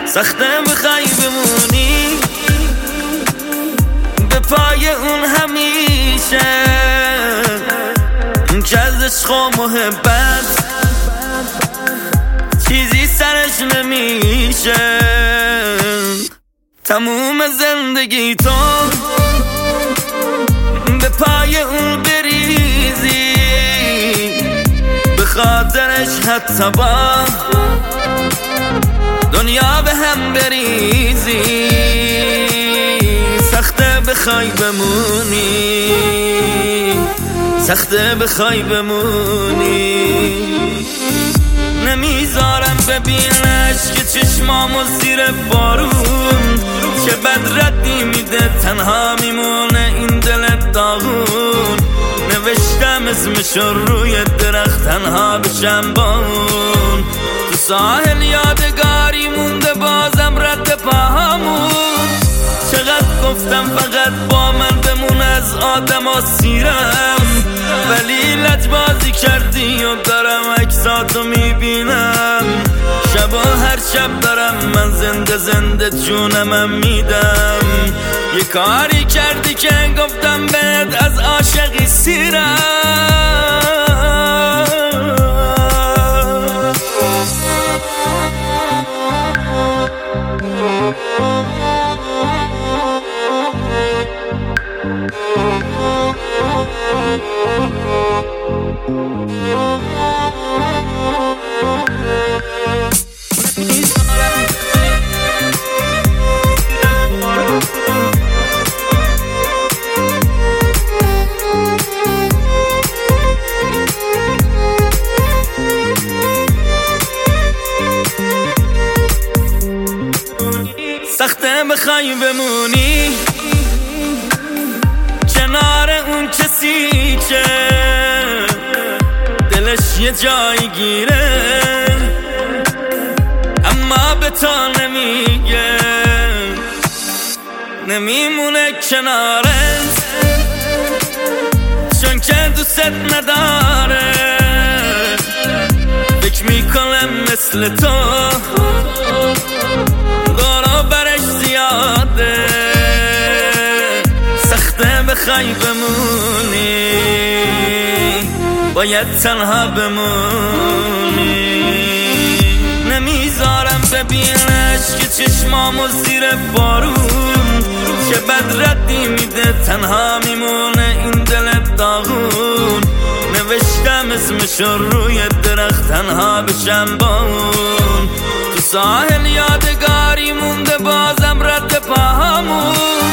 سخته بخوای بمونی به پای اون همیشه، اون که از عشق و محبت چیزی سرش نمیشه. تموم زندگی تو به پای اون بریزی، به خاطرش حتی با دنیا به هم بریزی. سخته بخوای بمونی، سخته بخوای بمونی. نمیذارم ببینش که چشمامو زیر بارون، چه بد ردی میده تنها میمونه این دل داغون. نوشتم اسمشو روی درخت تنها بشم با اون، تو ساحل یادگاری مونده بازم رد پاهامون. چقدر گفتم فقط با من بمون از آدم ها سیرم، ولی لجبازی کردی و دارم عکساتو میبینم. شب و هر شب دارم من زنده زنده جونمم میدم. یه کاری کردی که گفتم بهت از عاشقی سیرم. سخته بخوای بمونی کنار اون کسی که دلش یه جایی گیره اما به تا نمیگه. نمیمونه کنارت چون که دوست نداره. فکر میکنم مثل تو برش زیاده. سخته بخوای بمونی باید تنها بمونی. نمیذارم ببینش که چشمامو زیر بارون، چه بد ردی میده تنها میمونه این دل داغون. نوشتم اسمشو روی درخت تنها بشم با اون، تو ساحل یادگاری مونده بازم رد پاهامون.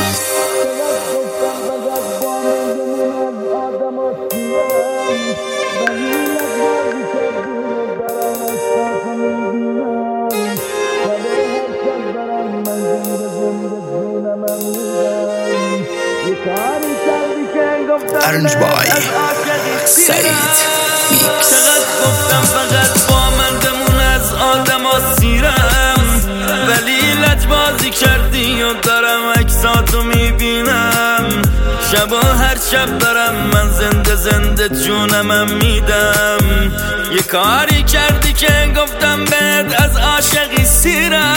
Arranged by Said Mix. چقدر گفتم فقط با من بمون از آدم ها سیرم، ولی لجبازی کردی و دارم عکساتو میبینم. شب و هر شب دارم من زنده زنده جونمم میدم. یه کاری کردی که گفتم بهت از عاشقی سیرم.